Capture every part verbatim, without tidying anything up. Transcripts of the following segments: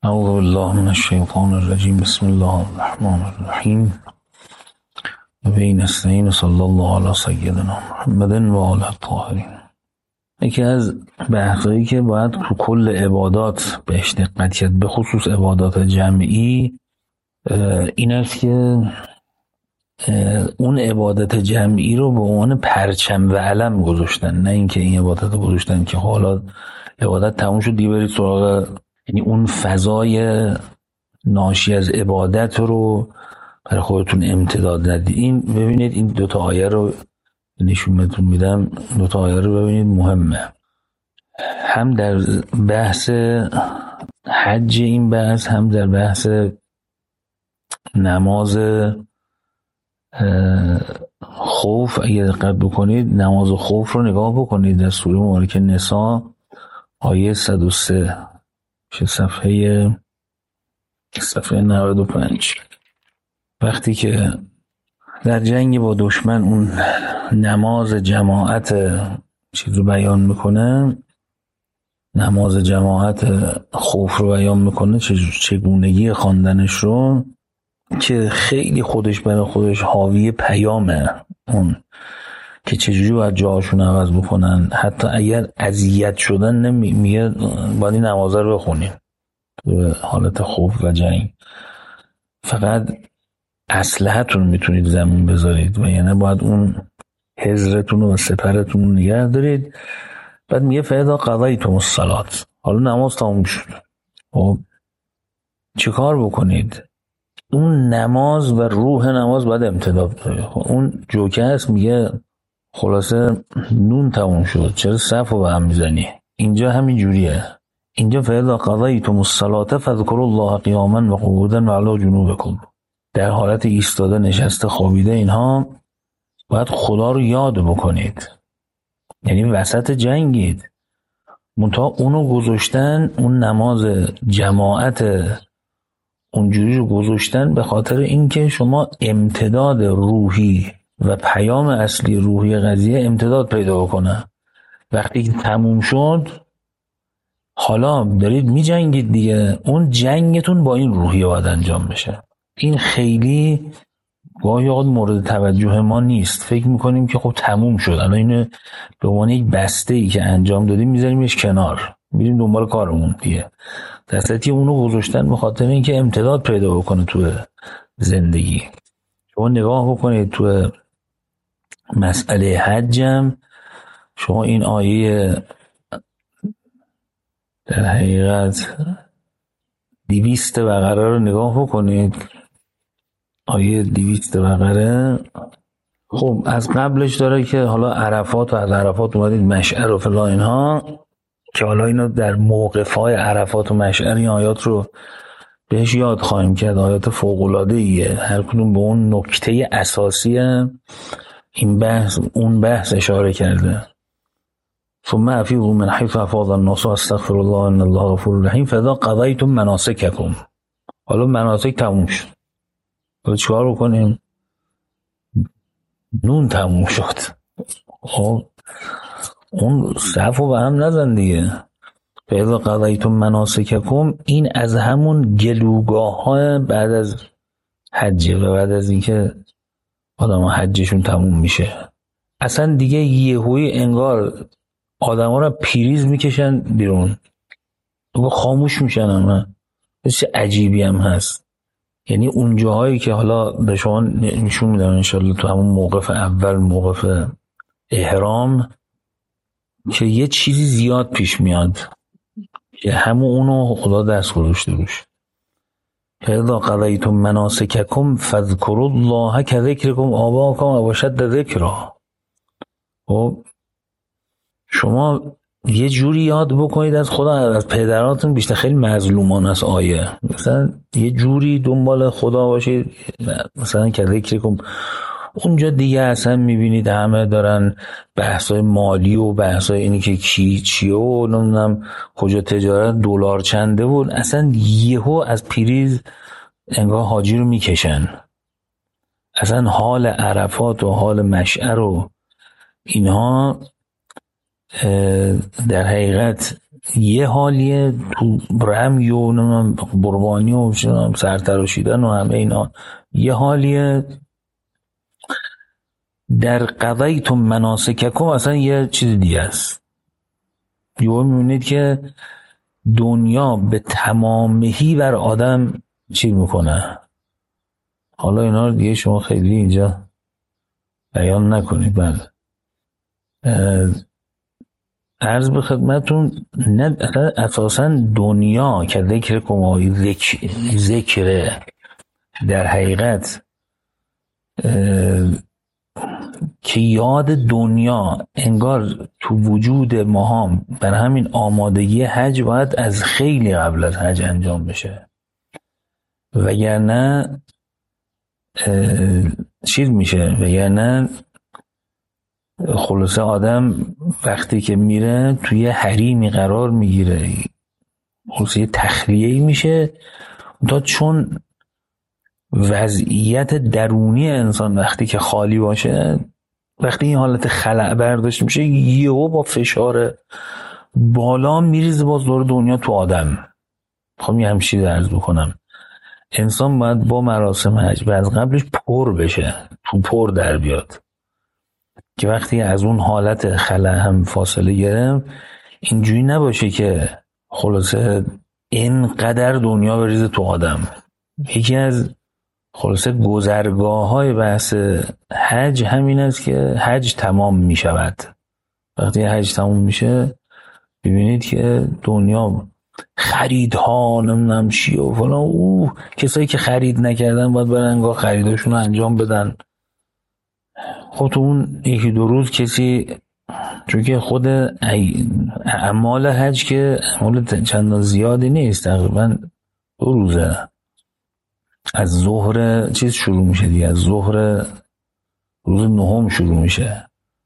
اعوذ بالله من الشیطان الرجیم. بسم الله الرحمن الرحیم. و به نستعین صلی الله علی سیدنا محمد و آله الطاهرین. یکی از بحثایی که باید تو کل عبادات بهش دقت کرد، به خصوص عبادات جمعی، این است که اون عبادت جمعی رو به عنوان پرچم و علم گذاشتن، نه اینکه این عبادت رو گذاشتن که حالا عبادت تموم شد دیگه برید سراغ، یعنی اون فضای ناشی از عبادت رو برای خودتون امتداد ندید. این ببینید، این دوتا آیه رو نشون بهتون میدم، دوتا آیه رو ببینید، مهمه. هم در بحث حج این بحث، هم در بحث نماز خوف. اگه دقت بکنید نماز خوف رو نگاه بکنید در سوره مبارکه نساء آیه صد و سه، صفحه صفحه نود و پنج. وقتی که در جنگ با دشمن اون نماز جماعت چیز رو بیان میکنه، نماز جماعت خوف رو بیان میکنه، چگونگی خواندنش رو، که خیلی خودش برای خودش حاوی پیامه، اون که چجوری باید جاهاشون عوض بکنن. حتی اگر اذیت شدن نمیگه باید این نمازه رو بخونین تو حالت خوف و جنگ، فقط اسلحه‌تون میتونید زمین بذارید و یعنی باید اون حضرتون و سپرتون رو نگه دارید. بعد میگه فاذا قضیتم الصلاة، حالا نماز تموم شد، خب چه کار بکنید؟ اون نماز و روح نماز باید امتداد کنید. اون جوکه هست، میگه خلاصه نون تموم شد، چرا صف رو به هم میزنی؟ اینجا همین جوریه. اینجا فاذا قضیتم الصلاة فاذکروا الله قیاما و قعودا و علی جنوبکم، در حالت ایستاده، نشسته، خوابیده، اینها باید خدا رو یاد بکنید، یعنی وسط جنگید. منتها اونو گذاشتن، اون نماز جماعت اونجوری رو گذاشتن به خاطر اینکه شما امتداد روحی و پیام اصلی روحی قضیه امتداد پیدا بکنه. وقتی که تموم شد، حالا دارید می جنگید دیگه، اون جنگتون با این روحیه باید انجام بشه. این خیلی گاهی اوقات مورد توجه ما نیست. فکر میکنیم که خب تموم شد، الان اینو به عنوان یک بسته ای که انجام دادیم میذاریمش کنار، میریم دنبال کارمون دیگه. در صورتی اونو گذاشتن به خاطر اینکه امتداد پیدا بکنه تو زندگی. شما نگاه بکنید تو مسئله حجم، شما این آیه در حقیقت دویست بقره رو نگاه بکنید، آیه دویست بقره. خب از قبلش داره که حالا عرفات و از عرفات اومدید مشعر و فلا اینها، که حالا اینو در موقفهای عرفات و مشعر این آیات رو بهش یاد خواهیم کرد. آیات فوق‌العاده ایه، هر کدوم به اون نکته اساسی این بحث اون بحث اشاره کرده. ثم افیضوا من حیث افاض الناس واستغفروا الله ان الله غفور رحیم فاذا قضیتم مناسککم. حالا مناسک تموم شد، حالا چیکار بکنیم؟ نون تموم شد، خب اون صفو به هم نزن دیگه. فاذا قضیتم مناسککم، این از همون گلوگاه های بعد از حجه و بعد از اینکه آدم ها حجشون تموم میشه، اصلا دیگه یهویی انگار آدم ها رو پریز میکشن بیرون، خاموش میشن. همه چه عجیبی هم هست. یعنی اون جاهایی که حالا به شما نشون میدم انشالله تو همون موقف اول، موقف احرام، که یه چیزی زیاد پیش میاد که همون اونو خدا دست گذاشته روش. فاذا قضیتم مناسککم فاذکروا الله کذکرکم آباءکم او اشد ذکرا. خب شما یه جوری یاد بکنید از خدا، از پدراتون بیشتر. خیلی مظلومان است آیه، مثلا یه جوری دنبال خدا باشید، مثلا که ذکرکم. اونجا دیگه اصلا میبینید همه دارن بحثای مالی و بحثای اینی که کی چیه و نمیدونم کجا تجارت دلار چنده بود، اصلا یهو از پریز انگار حاجی رو میکشن. اصلا حال عرفات و حال مشعر و اینها در حقیقت یه حالیه تو رمی و نمیدونم قربانی و سرتراشیدن و همه اینا، یه حالیه در قضیتم مناسککم اصلا یه چیز دیگه است. یه میبینید که دنیا به تمامهی بر آدم چی میکنه. حالا اینا رو دیگه شما خیلی اینجا بیان نکنید. بله عرض به خدمتون، نه اساسا دنیا که ذکر کمایی ذکر ذکره در حقیقت که یاد دنیا انگار تو وجود ما هم، بر همین آمادگی حج باید از خیلی قبل از حج انجام بشه، وگرنه چیز میشه، وگرنه خلاصه آدم وقتی که میره توی حریمی قرار میگیره، خلاصه یه تخلیه‌ای میشه. تا چون وضعیت درونی انسان وقتی که خالی باشه، وقتی این حالت خلأ برداشت میشه، یهو با فشار بالا میریزه باز دور دنیا تو آدم. خب یه همچی درز بکنم، انسان باید با مراسم حج و از قبلش پر بشه، تو پر در بیاد، که وقتی از اون حالت خلأ هم فاصله گرفت، اینجوری نباشه که خلاصه اینقدر دنیا بریزه تو آدم. یکی از خلاصه گذرگاه های بحث حج همین است که حج تمام می شود. وقتی حج تمام میشه ببینید که دنیا خریدها نمیدونم چی و فلان، اوه کسایی که خرید نکردن باید برن انگار خریداشون رو انجام بدن. خب تو اون یکی دو روز کسی، چون که خود اعمال حج که اعمال چندان زیادی نیست، تقریبا دو روزه، از ظهر چیز شروع میشه دیگه، از ظهر روز نهم شروع میشه.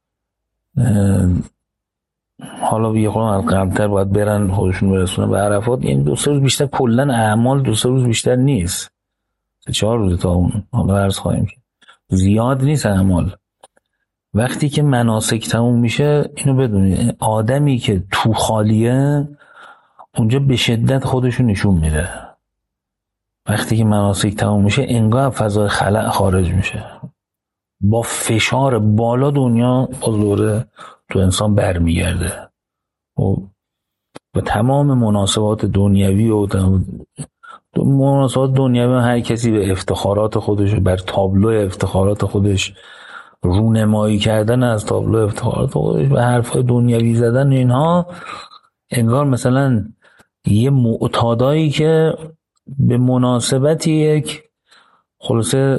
حالا یه خورده از قبلتر باید برن خودشون برسونن به عرفات، یعنی دو سه روز بیشتر، کلن اعمال دو سه روز بیشتر نیست، سه چهار روز تا اون. حالا عرض خواهیم که زیاد نیست اعمال. وقتی که مناسک تموم میشه اینو بدونید، آدمی که تو خالیه اونجا به شدت خودشو نشون میده. وقتی که مناسک تموم میشه انگار فضای خلأ خارج میشه، با فشار بالا دنیا باز دوره تو انسان برمیگرده و با تمام مناسبات دنیوی و مناسبات دنیوی هر کسی به افتخارات خودش، بر تابلو افتخارات خودش رونمایی کردن از تابلو افتخارات خودش و حرفای دنیوی زدن، اینها انگار مثلا یه معتادایی که به مناسبت یک خلاصه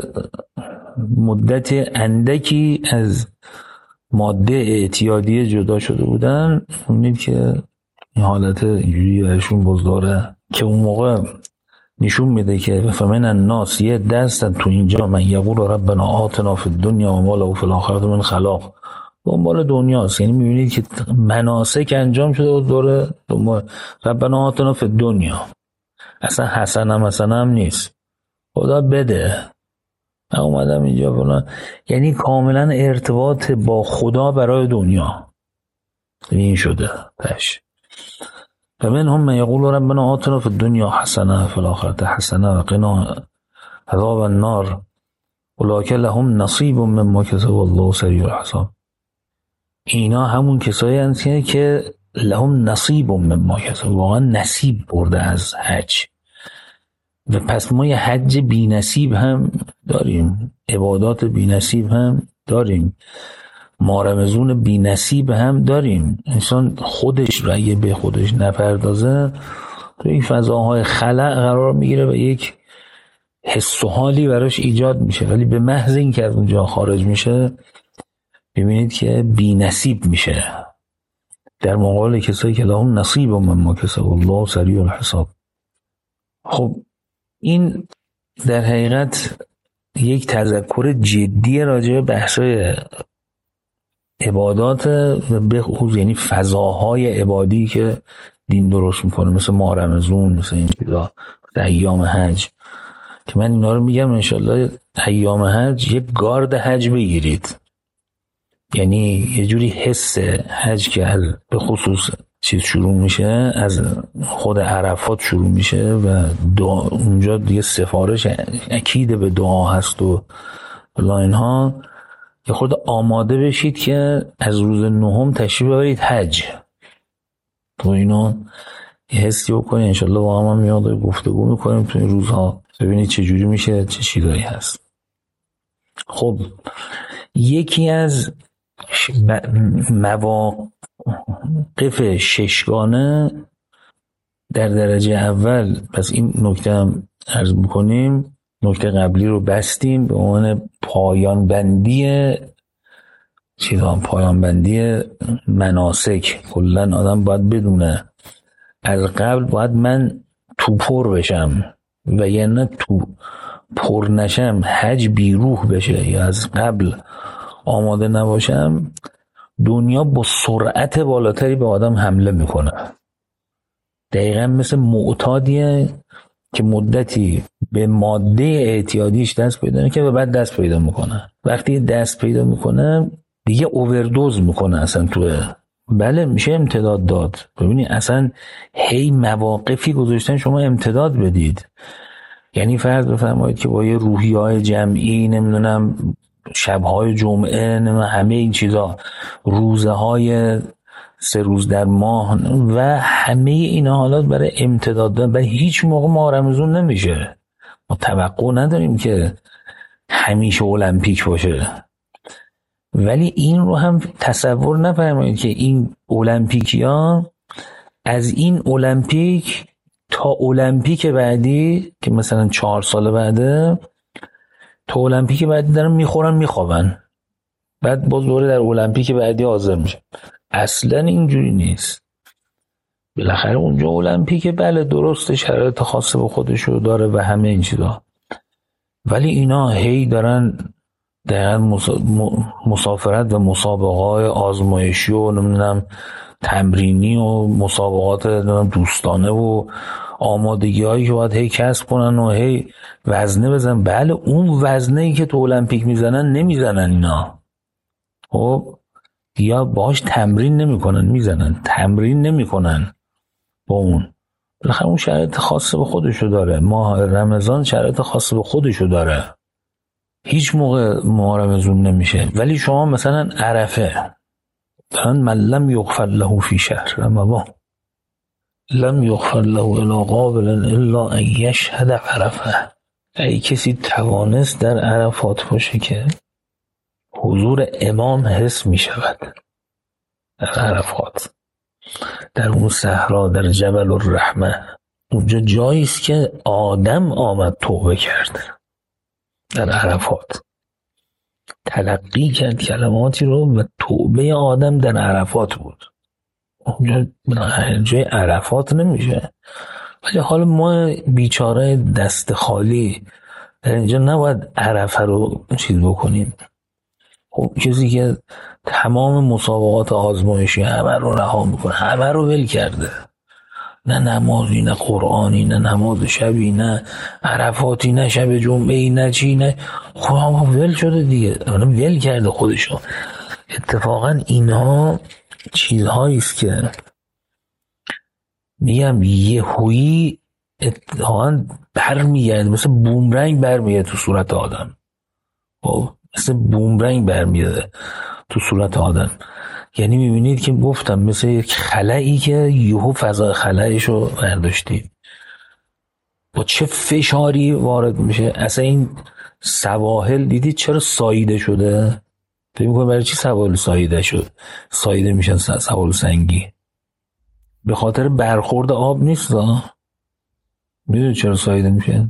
مدت اندکی از ماده اعتیادی جدا شده بودن، می‌بینید که این حالت اینجوری برشون بزداره که اون موقع نشون میده که فمن الناس یه دستن تو اینجا من یقول ربنا آتنا فی الدنیا و ما له فی الاخره من خلاق، دنبال دنیاست. یعنی میبینید که مناسک انجام شده و دوره دنبال ربنا آتنا فی الدنیا، اصلا حسن هم حسن هم نیست، خدا بده من اومدم اینجا فلان، یعنی کاملا ارتباط با خدا برای دنیا این شده تش. فمنهم من یقول ربنا آتنا فی الدنیا حسنه فی الاخره حسنه و قنا عذاب النار اولئک لهم نصیب مما کسبوا والله سریع الحساب. اینا همون کسایی هستند که لهم نصیب مما کسبوا، واقعا نصیب برده از حج. و پس ما یه حج بی نصیب هم داریم، عبادات بی نصیب هم داریم، مارمزون بی نصیب هم داریم. انسان خودش رو اگه به خودش نپردازه تو این فضاهای خلأ قرار میگیره و یک حس و حالی براش ایجاد میشه، ولی به محض این که از اونجا خارج میشه ببینید که بی نصیب میشه، در مقابل کسایی که لهم نصیب مما کسبوا والله سریع الحساب. خب این در حقیقت یک تذکر جدی راجع به بحث‌های عبادات و به خصوص یعنی فضاهای عبادی که دین درست میکنه، مثل ماه رمضان، مثل این چیزا، ایام حج، که من اینا رو میگم انشالله ایام حج یک گارد حج بگیرید، یعنی یه جوری حس حج که به خصوص چیز شروع میشه، از خود عرفات شروع میشه و دعا اونجا دیگه سفارش اکید به دعا هست و بلا اینها. یه خود آماده بشید که از روز نهم تشریف ببرید حج. تو اینو یه حسی بکنید، انشالله با هم هم میاد گفتگو میکنیم تو این روزها، ببینید چه جوری میشه، چه چیزایی هست. خب یکی از مواقف ششگانه در درجه اول، پس این نکته هم عرض بکنیم، نکته قبلی رو بستیم به عنوان پایان بندی چیزان، پایان بندی مناسک. کلن آدم باید بدونه از قبل باید من تو پر بشم و یا نه تو پر نشم، حج بیروح بشه یا از قبل آماده نباشم، دنیا با سرعت بالاتری به آدم حمله میکنه. دقیقا مثل معتادیه که مدتی به ماده اعتیادیش دست پیدا میکنه و بعد دست پیدا میکنه. وقتی دست پیدا میکنه دیگه اووردوز میکنه اصلا توه. بله میشه امتداد داد. ببینید اصلا هی مواقفی گذاشتن شما امتداد بدید. یعنی فرض بفرمایید که با یه روحیه‌های جمعی، نمیدونم شبهای جمعه، نمیدونم همه این چیزا، روزه های سه روز در ماه و همه اینا حالات برای امتداد دادن، برای هیچ موقع ماه رمضان نمیشه. ما توقع نداریم که همیشه المپیک باشه، ولی این رو هم تصور نفرمایید که این المپیکیا از این المپیک تا المپیک بعدی که مثلا چهار سال بعده، تا المپیک بعدی دارن میخورن میخوابن، بعد باز دوره در المپیک بعدی حاضر میشه. اصلا اینجوری نیست. بالاخره اونجا المپیک بله درسته، شرایط خاصه به خودشو داره و همه این چیزا، ولی اینا هی دارن در مسافرت و مسابقات آزمایشی و نمیدونم تمرینی و مسابقات دوستانه و آمادگی هایی که باید هی کسب کنن و هی وزنه بزن. بله اون وزنه ای که تو المپیک میزنن نمیزنن اینا، خب یا باهاش تمرین نمیکنن، میزنن تمرین نمیکنن با اون. بالاخره اون شرایط خاصه به خودشو داره. ماه رمضان شرایط خاصه به خودشو داره، هیچ موقع ماه رمضان نمیشه. ولی شما مثلا عرفه دارن، من لم یغفر له فی شهر رمضان لم یغفر له الا قابلا الا ان یشهد عرفه. ای کسی توانست در عرفات باشه که حضور امام حس می شود در عرفات، در اون صحرا، در جبل الرحمه، اونجا جایی است که آدم آمد توبه کرد. در عرفات تلقی کرد کلماتی رو و توبه آدم در عرفات بود. اونجا جای عرفات نمیشه. ولی حالا ما بیچاره دست خالی در اینجا نباید عرفه رو چیز بکنیم. خب کسی که تمام مسابقات آزمایشی همه رو رها میکنه، همه رو ول کرده، نه نمازی، نه قرآنی، نه نماز شبی، نه عرفاتی، نه شب جمعهی، نه چی، نه خب هم ول شده دیگه، ول کرده خودشو. اتفاقا اینها چیزهایی است که میگم یهویی اتفاقا برمیگرده، مثل بومرنگ برمیگرده تو صورت آدم. خب مثل بومرنگ برمیگرده تو صورت آدم. یعنی میبینید که گفتم مثل یک خلایی که یهو فضا خلایشو برداشتید، با چه فشاری وارد میشه. اصلا این سواحل دیدید چرا ساییده شده؟ فکر می‌کنید برای چی سواحل ساییده شد؟ ساییده میشن سواحل سنگی به خاطر برخورد آب نیست. میدونید چرا ساییده میشن؟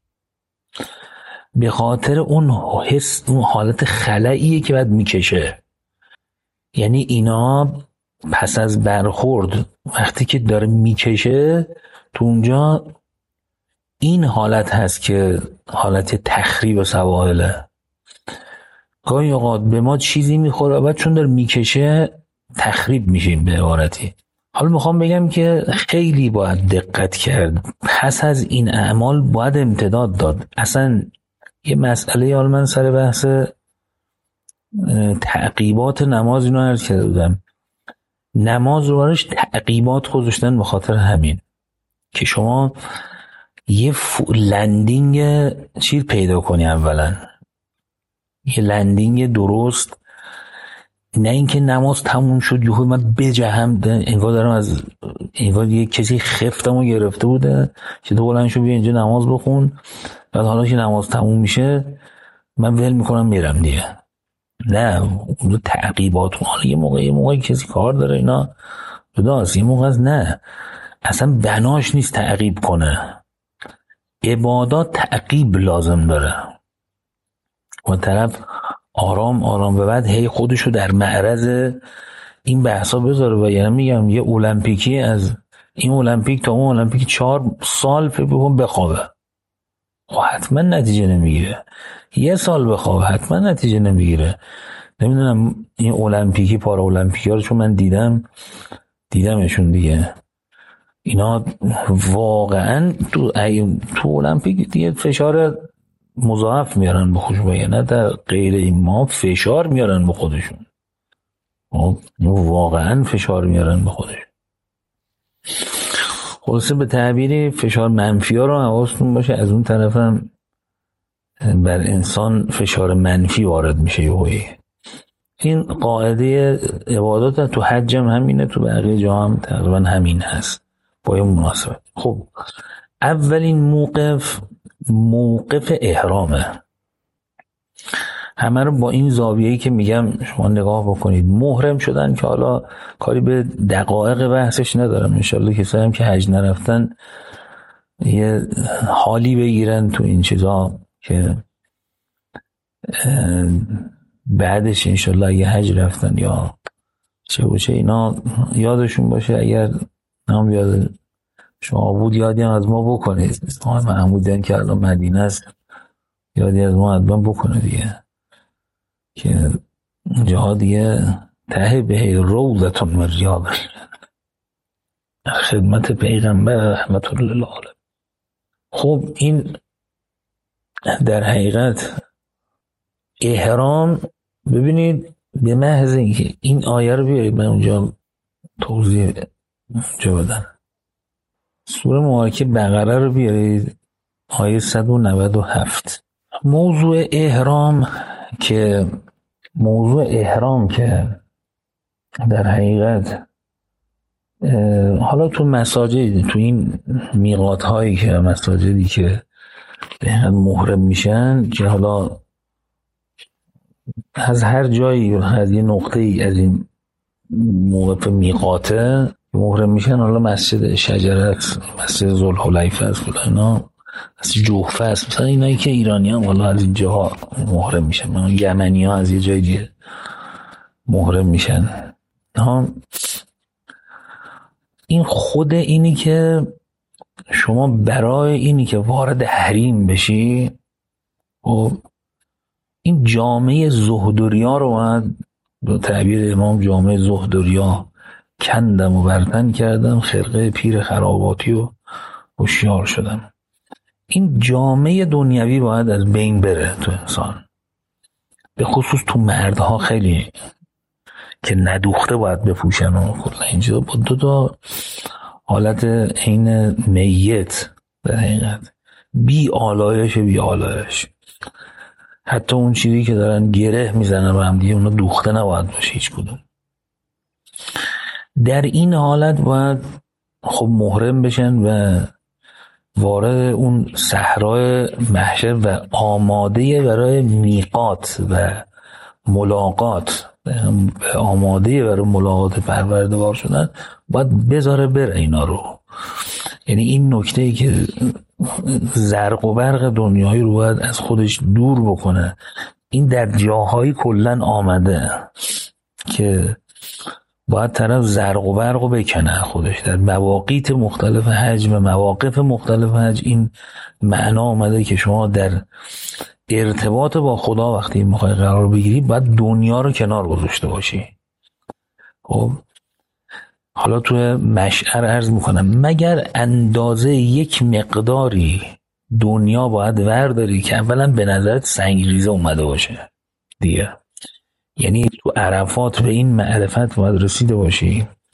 به خاطر اون حس، اون حالت خلاییه که بعد میکشه. یعنی اینا پس از برخورد وقتی که داره میکشه تو اونجا، این حالت هست که حالت تخریب سواحله. گاهی اوقات به ما چیزی میخوره بعد چون داره میکشه تخریب میشیم به عبارتی. حالا میخوام بگم که خیلی باید دقت کرد. پس از این اعمال باید امتداد داد. اصلا یه مسئله، حالا من سر بحث تعقیبات نماز اینو عرض کرده بودم، نماز رو براش تعقیبات گذاشتن به خاطر همین که شما یه لندینگ چیز پیدا کنی، اولا یه لندینگ درست، نه اینکه نماز تموم شد یهو من بجهم، انگار دارم از انگار یه کسی خفتمو گرفته بوده که تو بلند شو بیا اینجا نماز بخون، بعد حالا که نماز تموم میشه من ول میکنم میرم دیگه. نه، اون تعقیبات، حالا یه موقع یه موقعی کسی کار داره اینا جداست، یه موقع نه اصلا بناش نیست تعقیب کنه. عبادات تعقیب لازم داره و طرف آرام آرام و بعد هی خودشو در معرض این بحثا بذاره. و یعنی میگم یه المپیکی از این المپیک تا اون المپیک چهار سال فکر بکن بخوابه، خب حتما نتیجه نمیگیره. یه سال بخوابه حتما نتیجه نمیگیره. نمیدونم این المپیکی پارا المپیکی ها رو چون من دیدم دیدمشون دیگه، اینا واقعا تو تو المپیک دیگه فشار مضاعف میارن به خودشون، نه در غیر این ما فشار میارن به خودشون، واقعا فشار میارن به خودشون. خلاصه به تعبیری فشار منفی ها رو حواستون باشه، از اون طرف هم بر انسان فشار منفی وارد میشه یهویی. این قاعده عبادات تو حج هم همینه، تو بقیه جا هم تقریبا همین هست با این مناسبت. خب اولین موقف موقف احرامه. همه رو با این زاویه‌ای که میگم شما نگاه بکنید. محرم شدن که حالا کاری به دقایق بحثش ندارم، انشالله کسایی هم که حج نرفتن یه حالی بگیرن تو این چیزا که بعدش انشالله اگه حج رفتن یا چه بوچه اینا یادشون باشه. اگر نام یاد شما بود یادی هم از ما بکنید. آقای محمودیان که الان مدینه است یادی از ما حتما بکنه دیگه، که جاها دیگه ته به روضتون من ریاض خدمت پیغمبر رحمت الله للعالمین. خب این در حقیقت احرام، ببینید به محض اینکه این آیه رو بیارید من اونجا توضیح اونجا بدم، سوره مبارکه بقره رو بیارید آیه صد و نود و هفت. موضوع احرام که موضوع احرام که در حقیقت حالا تو مساجد، تو این میقات هایی که مساجدی که محرم میشن، که حالا از هر جایی از یه نقطه ای از این موقف میقاته محرم میشن، حالا مسجد شجرت، مسجد ذوالحلیفه است، فلان اینا، مسجد جوفه است، مثلا اینایی که ایرانی هم حالا از این جاها محرم میشن، مثلا یمنی ها از یه جای دیگه محرم میشن. ها این خود اینی که شما برای اینی که وارد حریم بشی و این جامعه زهد و ریا رو باید به تعبیر امام جامعه زهد و ریا کندم و برتن کردم، خرقه پیر خراباتی و هوشیار شدم. این جامعه دنیوی باید از بین بره تو انسان، به خصوص تو مردها خیلی که ندوخته باید بپوشن و کلا اینجا با دو تا حالت عین میت در حقیقت، بی آلایش بی آلایش. حتی اون چیزی که دارن گره میزنن به هم دیگه اونا دوخته نباید باشه هیچ کدوم. در این حالت باید خب محرم بشن و وارد اون صحرای محشر و آماده برای میقات و ملاقات، آماده برای ملاقات پروردگار شدن، باید بذاره بره اینا رو. یعنی این نکته‌ای که زرق و برق دنیایی رو باید از خودش دور بکنه. این در جاهایی کلن آمده که باید طرف زرق و برق رو بکنه خودش. در مواقیت مختلف حج و مواقف مختلف حج این معنا آمده که شما در ارتباط با خدا وقتی میخوای قرار بگیری باید دنیا رو کنار گذاشته باشی. خب حالا تو مشعر عرض میکنم مگر اندازه یک مقداری دنیا باید ورداری که اولا به نظرت سنگریزه اومده باشه دیگه. یعنی تو عرفات به این معرفت باید رسیده باشی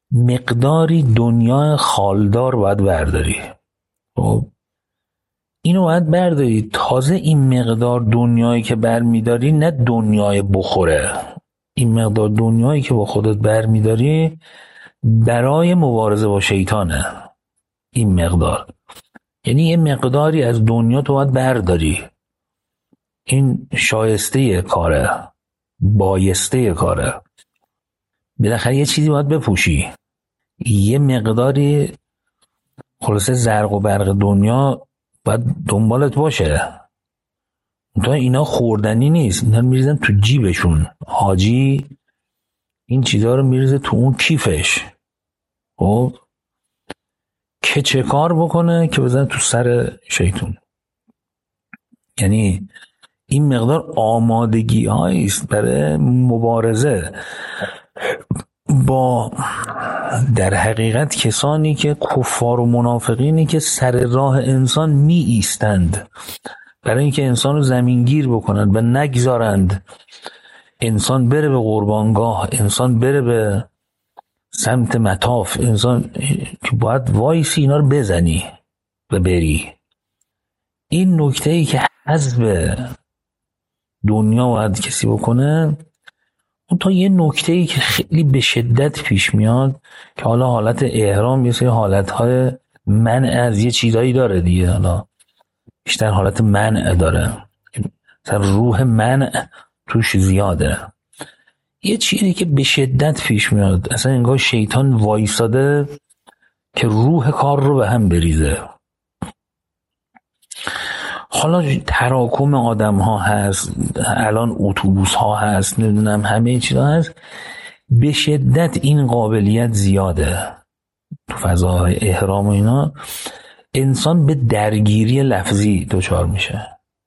مقداری دنیا خالدار باید برداری. خب اینو باید برداری. تازه این مقدار دنیایی که برمیداری نه دنیای بخوره، این مقدار دنیایی که با خودت برمیداری برای مبارزه با شیطانه. این مقدار یعنی یه مقداری از دنیا تو باید برداری. این شایسته کاره، بایسته کاره. بالاخره یه چیزی باید بپوشی، یه مقداری خلاصه زرق و برق دنیا باید دنبالت باشه. تا اینا خوردنی نیست، اینا میریزن تو جیبشون. حاجی این چیزا رو میریزه تو اون کیفش. خب که چه کار بکنه که بزنه تو سر شیطون. یعنی این مقدار آمادگی هاییست برای مبارزه با در حقیقت کسانی که کفار و منافقینی که سر راه انسان می ایستند برای اینکه انسان رو زمینگیر بکنند و نگذارند انسان بره به قربانگاه، انسان بره به سمت مطاف. انسان که باید وایسی اینا رو بزنی و بری. این نکته ای که حذف دنیا باید کسی بکنه، اون تا یه نکته ای که خیلی به شدت پیش میاد که حالا حالت احرام یه سری حالتهای منع از یه چیزایی داره دیگه، حالا بیشتر حالت منع داره، مثلا روح منع توش زیاده. یه چیزی که به شدت پیش میاد اصلا انگار شیطان وایساده که روح کار رو به هم بریزه. حالا تراکم آدم ها هست، الان اتوبوس ها هست، نمیدونم همه چیزا هست، به شدت این قابلیت زیاده تو فضای احرام و اینا. انسان به درگیری لفظی دچار میشه.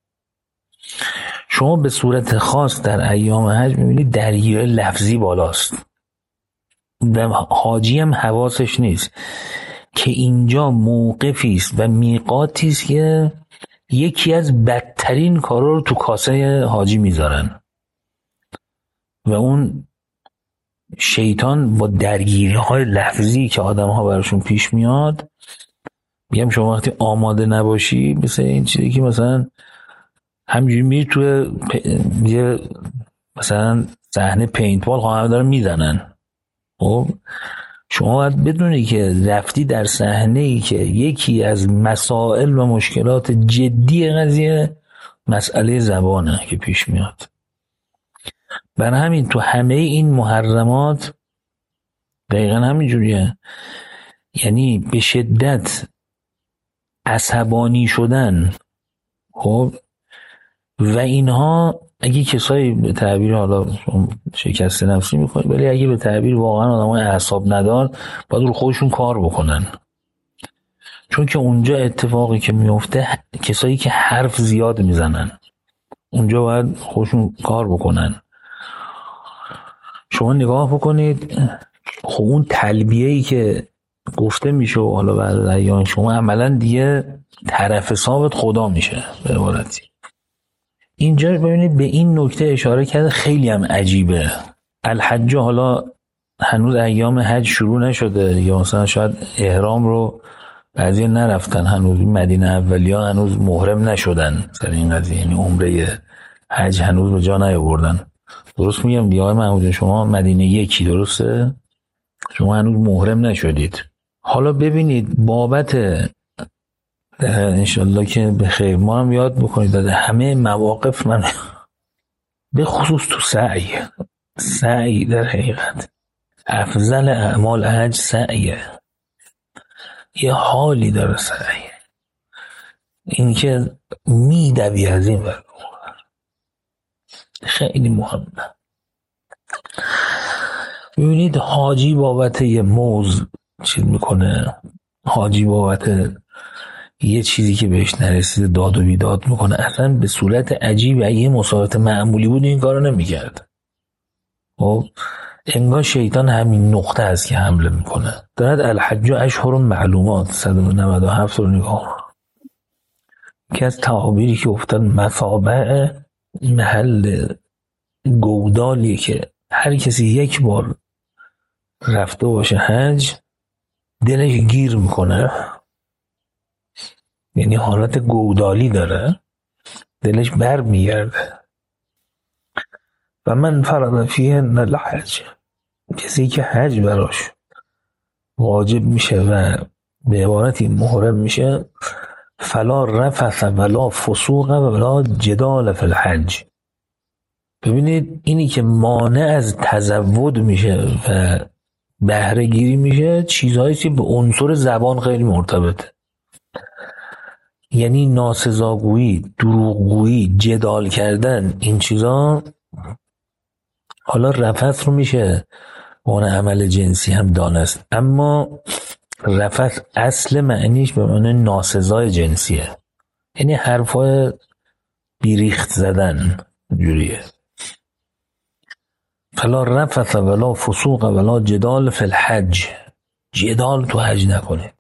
شما به صورت خاص در ایام حج میبینید درگیری لفظی بالاست و حاجی هم حواسش نیست که اینجا موقفی است و میقاتی است که یکی از بدترین کارا رو تو کاسه حاجی میذارن و اون شیطان با درگیری های لفظی که آدم ها براشون پیش میاد. میگم شما وقتی آماده نباشی مثل این چیزی که مثلا همینجوری میری توی یه مثلا صحنه پینتبال همه دارن میزنن. خب شما باید بدونی که رفتی در صحنه‌ای که یکی از مسائل و مشکلات جدی قضیه مسئله زبانه که پیش میاد. برای همین تو همه این محرمات دقیقا همینجوریه. یعنی به شدت عصبانی شدن خب و اینها اگه کسایی به تعبیر حالا شکست نفسی میکنه، ولی اگه به تعبیر واقعا آدمای اعصاب ندار باید رو خودشون کار بکنن. چون که اونجا اتفاقی که میفته کسایی که حرف زیاد میزنن اونجا باید خودشون کار بکنن. شما نگاه بکنید خب اون تلبیه‌ای که گفته میشه و حالا بعد از ایام شما عملا دیگه طرف حسابت خدا میشه به عبارتی. اینجا ببینید به این نکته اشاره کرده خیلی هم عجیبه. الحج حالا هنوز ایام حج شروع نشده یا مثلا شاید احرام رو بعضی نرفتن، هنوز مدینه اولیا هنوز محرم نشدن سر این قضیه، یعنی عمره حج هنوز به جا نیاوردن. درست میگم دیگه آقای محمود؟ شما مدینه یکی درسته؟ شما هنوز محرم نشدید. حالا ببینید بابت انشالله که به خیر ما هم یاد بکنید داده همه مواقف من به خصوص تو سعی سعی در حقیقت افضل اعمال حج سعیه. یه حالی داره سعی، این که میدوی از این ور خیلی مهمه. ببینید حاجی بابت یه موز چیز میکنه، حاجی بابت یه چیزی که بهش نرسیده داد و بیداد میکنه. اصلا به صورت عجیبه. اگه یه مسافرت معمولی بود این کارو نمیکرد. خب انگار شیطان همین نقطه است که حمله میکنه. دارد الحج اشهر معلومات صد و نود و هفت رو نگاه که از تعابیری که افتاد مثابع محل گودالیه که هر کسی یک بار رفته باشه حج دلش گیر میکنه، یعنی حالت گودالی داره، دلش بر میگرده. و من فرض فیه الحج، کسی که حج براش واجب میشه و به عبارتی محرم میشه، فلا رفث ولا فسوق ولا جدال فی الحج. ببینید اینی که مانع از تزود میشه و بهره گیری میشه چیزهایی که به عنصر زبان خیلی مرتبطه، یعنی ناسزاگویی، دروغگویی، جدال کردن، این چیزا. حالا رفث رو میشه به عنوان عمل جنسی هم دانست، اما رفث اصل معنیش به معنی ناسزای جنسیه، یعنی حرفای بیریخت زدن جوریه. فلا رفث ولا فسوق ولا جدال فی الحج، جدال تو حج نکنید،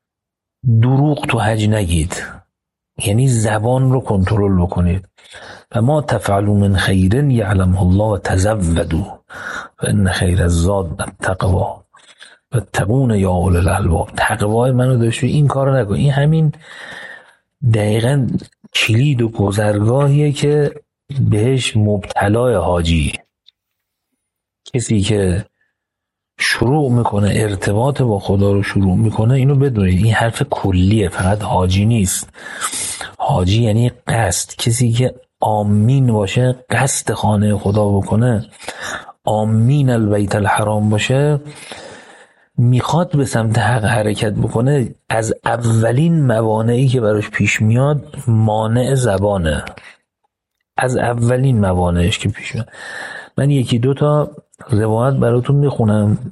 دروغ تو حج نگید، یعنی زبان رو کنترل بکنید. و ما تفعلوا من خیر یعلمه الله و تزودوا فان خیر الزاد التقوی واتقون یا اولی الالباب. تقوای منو داشته این کارو نکن. این همین دقیقاً کلید و گذرگاهیه که بهش مبتلای حاجی، کسی که شروع میکنه ارتباط با خدا رو شروع میکنه، اینو بدونید این حرف کلیه، فقط حاجی نیست. حاجی یعنی قصد، کسی که آمین باشه، قصد خانه خدا بکنه، آمین البیت الحرام باشه، میخواد به سمت حق حرکت بکنه، از اولین موانعی که براش پیش میاد مانع زبانه، از اولین موانعش که پیش میاد. من یکی دو تا روایت براتون میخونم،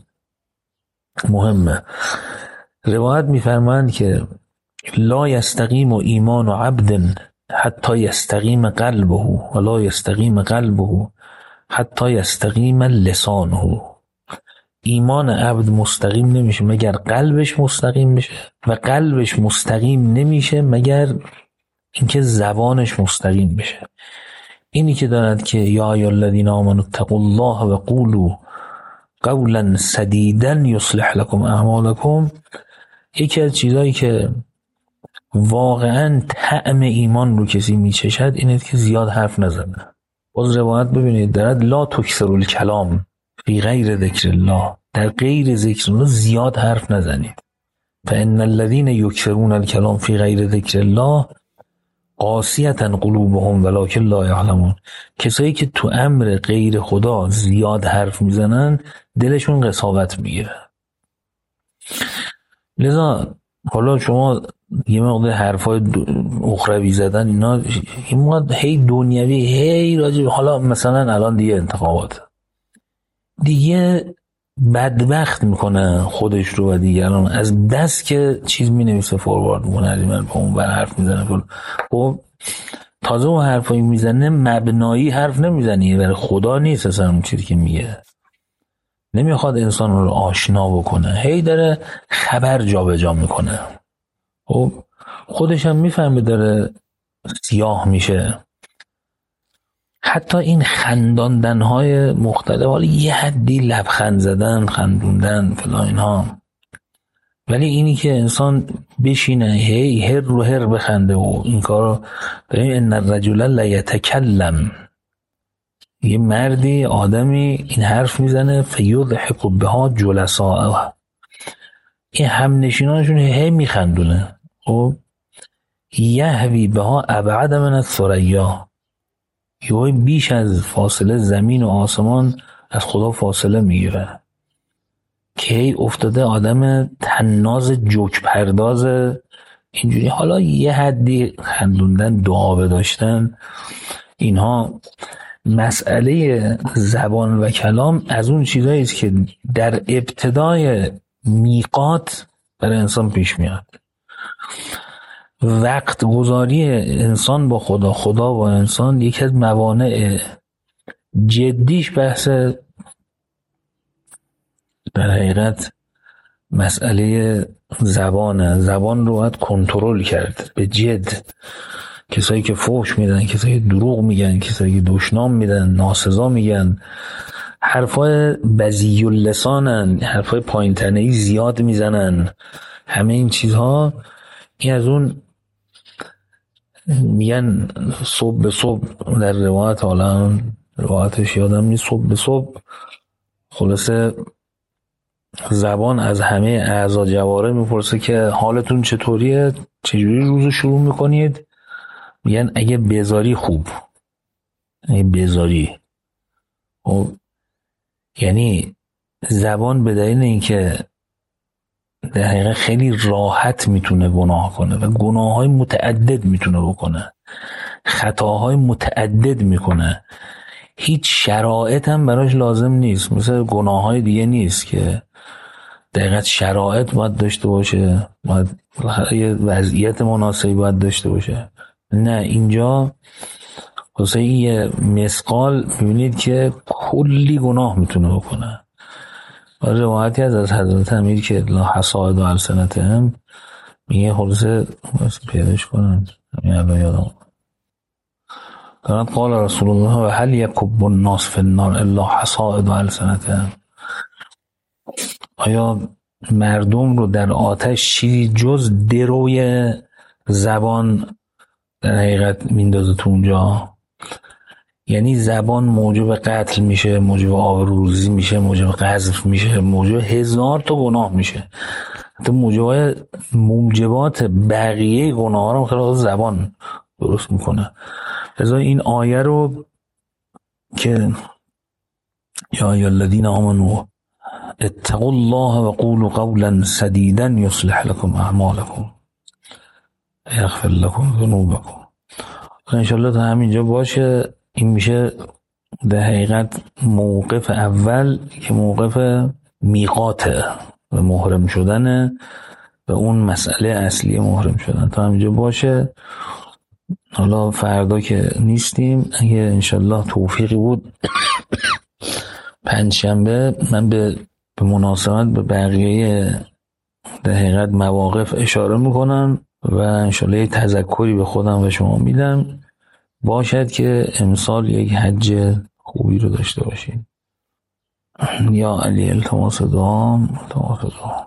مهمه. روایت میفرمایند که لا یستقیم ایمان عبد حتی یستقیم قلبه و لا یستقیم قلبه حتی یستقیم لسانه. ایمان عبد مستقیم نمیشه مگر قلبش مستقیم بشه و قلبش مستقیم نمیشه مگر اینکه زبانش مستقیم بشه. اینی که دارد که یا ایها الذین آمنوا اتقوا الله و قولوا قولا سدیدا یصلح لكم اعمالکم، یکی از چیزایی که واقعا طعم ایمان رو کسی میچشد اینه که زیاد حرف نزنه. باز روایت ببینید دارد لا تکثروا الکلام فی غیر ذکر الله، در غیر ذکر الله زیاد حرف نزنید. فان الذین یکثرون الکلام فی غیر ذکر الله قاسیة قلوبهم ولکن لا یعلمون. کسایی که تو امر غیر خدا زیاد حرف میزنن دلشون قساوت میگیره. لذا حالا شما یه مقدار حرفای اخروی زدن اینا، یه مقدار هی دنیوی، هی راجع، حالا مثلا الان دیگه انتخابات، دیگه بدبخت میکنه خودش رو و دیگران، از دست که چیز مینویسه فوروارد میکنه، از این من با اون بر حرف میزنه. خب تازه اون حرفایی میزنه مبنایی حرف نمیزنه، برای خدا نیست اصلا اون چیزی که میگه، نمیخواد انسان رو آشنا بکنه، هی داره خبر جا به جا میکنه. خب خودش هم میفهمه داره سیاه میشه. حتی این خنداندن‌های مختلف، حالا یه حدی لبخند زدن، خندوندن فلان اینها، ولی اینی که انسان بشینه هی هر رو هر بخنده و این کارو داریم. ان الرجل لیتکلم، یه مردی آدمی این حرف میزنه فیضحک بها جلساء، این هم نشینانشون هی میخندونه. خب یهوی بها ابعد من الثریا، یه بیش از فاصله زمین و آسمان از خدا فاصله میگیره، که هی افتاده آدم تناز جوک پرداز اینجوری. حالا یه حدی خندوندن، دعا داشتن، اینها مسئله زبان و کلام از اون چیزایی است که در ابتدای میقات برای انسان پیش میاد. وقت گذاری انسان با خدا، خدا با انسان، یکی از موانع جدیش بحث در حقیقت مسئله زبانه. زبان رو باید کنترل کرد به جد. کسایی که فحش میدن، کسایی که دروغ میگن، کسایی که دشنام میدن، ناسزا میگن، حرفای بذیع اللسانن، حرفای پایین تنه‌ای زیاد میزنن، همه این چیزها. این از اون میگن صبح به صبح در روایت، حالا روایتش یادم نیست، صبح به صبح خلاصه زبان از همه اعضا جواره میپرسه که حالتون چطوریه، چجوری روزو شروع میکنید. میگن اگه بذاری خوب، اگه بذاری خب، یعنی زبان به دلیل اینکه در حقیقت خیلی راحت میتونه گناه کنه و گناههای متعدد میتونه بکنه، خطاهای متعدد میکنه، هیچ شرایط هم براش لازم نیست، مثل گناههای دیگه نیست که دقیقاً شرایط باید داشته باشه، باید یه وضعیت مناسبی باید داشته باشه. نه، اینجا واسه یه مسقال میبینید که کلی گناه میتونه بکنه. و روایتی از از حضرت امیر که لا حصائد و السنتهم میگه خلاصه پیداش کنن همین الان یادم دارد قال رسول الله و هل یکب الناس فی النار الا حصائد و السنتهم، آیا مردم رو در آتش چیزی جز دروی زبان در حقیقت میندازه تو اونجا؟ یعنی زبان موجب قتل میشه، موجب آبروریزی میشه، موجب قذف میشه، موجب هزار تا گناه میشه، حتی موجب موجبات بقیه گناه ها رو خلال زبان درست میکنه. لذا این آیه رو که یا ایها الذین آمنوا اتقوا الله و قولوا قولا سدیدا یصلح لكم اعمالكم یغفر لكم ذنوبكم. انشالله تا همینجا باشه. این میشه در حقیقت موقف اول که موقف میقاته و محرم شدنه و اون مسئله اصلی محرم شدن. تا همینجا باشه. حالا فردا که نیستیم، اگه انشالله توفیقی بود پنجشنبه من به به مناسبت به بقیه در حقیقت مواقف اشاره میکنم و انشالله یک تذکری به خودم و شما میدم، باشد که امسال یک حج خوبی رو داشته باشید. یا علی التماس دعا التماس دعا.